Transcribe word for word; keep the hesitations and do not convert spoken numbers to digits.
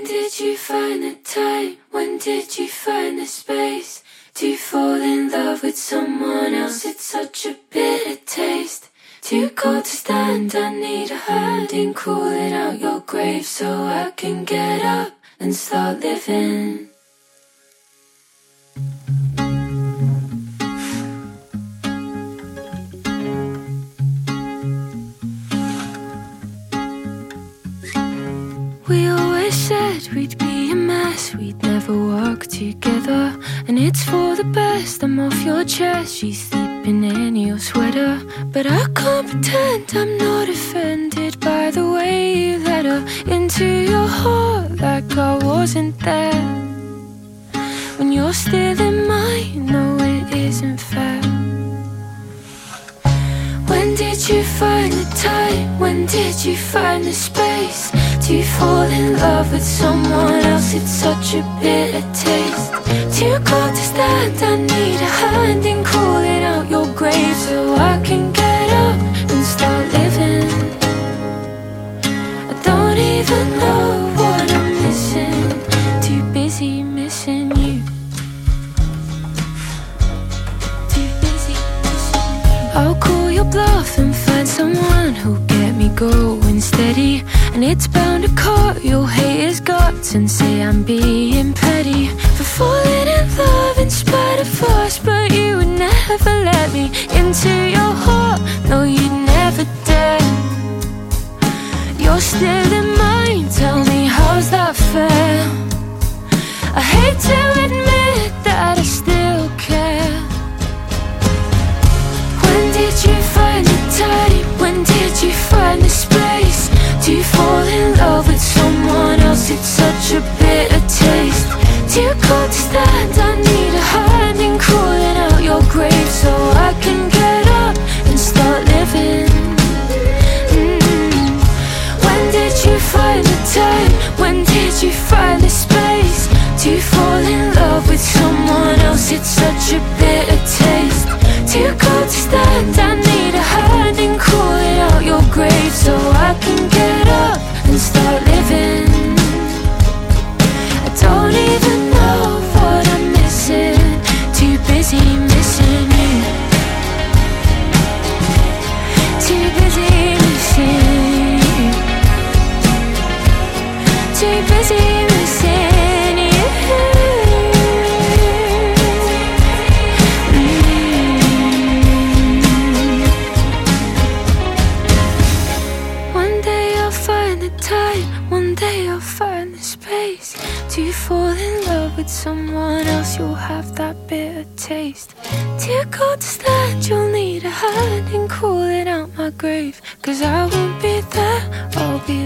did you find the time? When did you find the space to fall in love with someone else? It's such a bitter taste. Too cold to stand, I need a hand in cooling out your grave so I can get up and start living. We always said we'd be a mess, we'd never work together, and it's for the best. I'm off your chest, she's sleeping in your sweater, but I can't pretend I'm not offended by the way you let her into your heart like I wasn't there. When you're still in mine, no, it isn't fair. When did you find the time? When did you find the space to fall in love with someone else? It's such a bitter taste. Too cold to stand, I need a hand in cooling out your grave so I can get up and start living. I don't even know what I'm missing, too busy missing you. Too busy missing you. I'll call your bluff and find someone who'll get me going steady, and it's bound to cut your haters' guts and say I'm being petty for falling in love in spite of us. But you would never let me into your heart, no, you'd never dare. You're still in mine, tell me how's that fair? I hate to admit that I still care. When did you find the time? When did you find the space to fall in love with someone else? It's such a bitter taste. Too cold to stand, I need a hand in cooling out your grave so I can get up and start living. mm. When did you find the time? When did you find the space to fall in love with someone else? It's such a bitter taste. Too cold to stand, I need a hand in cooling out your grave so I can get up and start living. I don't even know what I'm missing, too busy missing you. Too busy missing you. Too busy missing you. One day I'll find the time, one day I'll find the space to fall in love with someone else. You'll have that bitter taste. Too cold to stand, you'll need a hand in cooling out my grave, 'cause I won't be there, I'll be